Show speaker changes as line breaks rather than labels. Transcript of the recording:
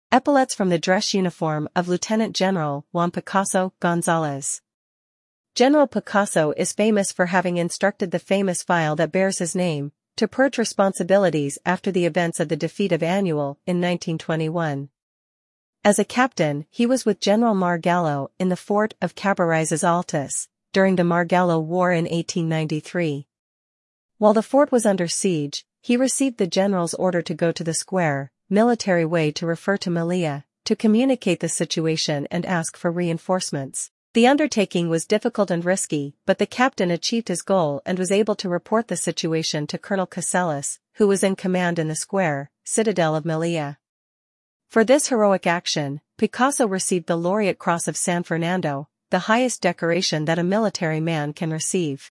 Epaulets from the dress uniform of Lieutenant General Juan Picasso Gonzalez. General Picasso is famous for having instructed the famous file that bears his name, to purge responsibilities after the events of the defeat of Annual in 1921. As a captain, he was with General Margallo in the fort of Cabarrizas Altas, during the Margallo War in 1893. While the fort was under siege, he received the general's order to go to the square, military way to refer to Melilla, to communicate the situation and ask for reinforcements. The undertaking was difficult and risky, but the captain achieved his goal and was able to report the situation to Colonel Casellas, who was in command in the square, citadel of Melilla. For this heroic action, Picasso received the Laureate Cross of San Fernando, the highest decoration that a military man can receive.